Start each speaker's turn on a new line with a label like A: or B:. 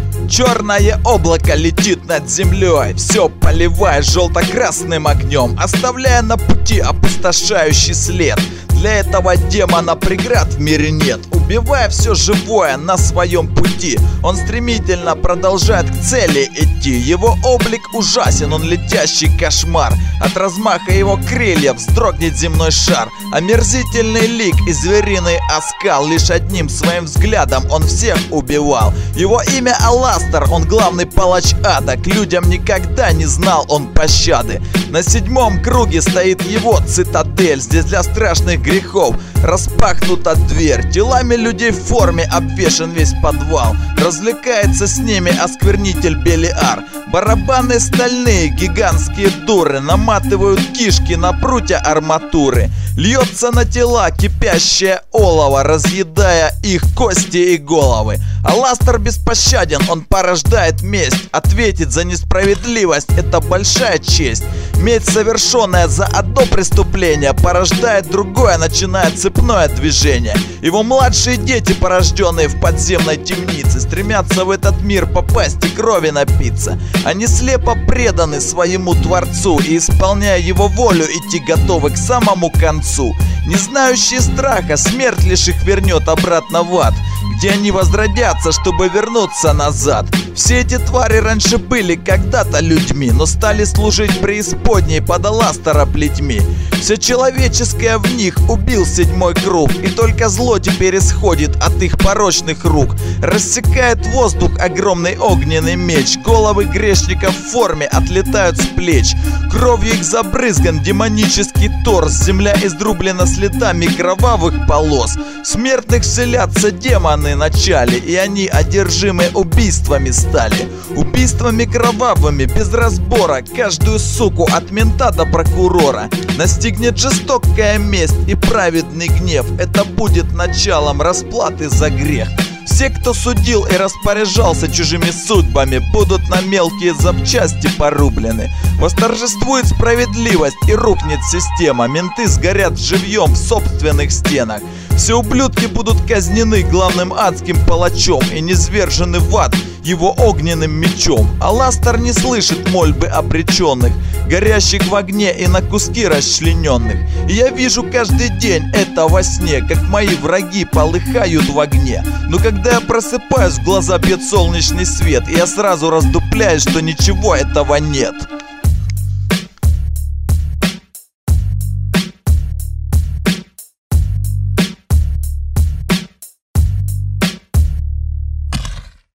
A: Черное облако летит над землей, все поливая желто-красным огнем, оставляя на пути опустошающий след. Для этого демона преград в мире нет. Убивая все живое на своем пути, он стремительно продолжает к цели идти. Его облик ужасен, он летящий кошмар. От размаха его крыльев вздрогнет земной шар. Омерзительный лик и звериный оскал, лишь одним своим взглядом он всех убивал. Его имя Аластер, он главный палач ада. К людям никогда не знал он пощады. На 7-м круге стоит его цитадель. Здесь для страшных грехов распахнута дверь. Телами людей в форме обвешан весь подвал. Развлекается с ними осквернитель Белиар. Барабаны стальные, гигантские дуры наматывают кишки на прутья арматуры. Льется на тела кипящее олово, разъедая их кости и головы. Аластер беспощаден, он порождает месть. Ответить за несправедливость — это большая честь. Месть, совершенная за одно преступление, порождает другое, начиная цепное движение. Его младшие дети, порожденные в подземной темнице, стремятся в этот мир попасть и крови напиться. Они слепо преданы своему Творцу и, исполняя его волю, идти готовы к самому концу. Не знающие страха, смерть лишь их вернет обратно в ад, где они возродятся, чтобы вернуться назад. Все эти твари раньше были когда-то людьми, но стали служить преисподней под Аластера плетьми. Все человеческое в них убил 7-й круг, и только зло теперь исходит от их порочных рук. Рассекает воздух огромный огненный меч. Головы грешников в форме отлетают с плеч. Кровью их забрызган демонический торс. Земля изрублена следами кровавых полос. Смертных вселятся демоны начали, и они одержимы убийствами стали. Убийствами кровавыми, без разбора. Каждую суку от мента до прокурора настигнет жестокая месть и праведный гнев. Это будет началом расплаты за грех. Все, кто судил и распоряжался чужими судьбами, будут на мелкие запчасти порублены. Восторжествует справедливость и рухнет система. Менты сгорят живьем в собственных стенах. Все ублюдки будут казнены главным адским палачом и низвержены в ад его огненным мечом. Аластер не слышит мольбы обреченных, горящих в огне и на куски расчлененных. И я вижу каждый день это во сне, как мои враги полыхают в огне. Но когда я просыпаюсь, в глаза бьет солнечный свет, и я сразу раздупляюсь, что ничего этого нет.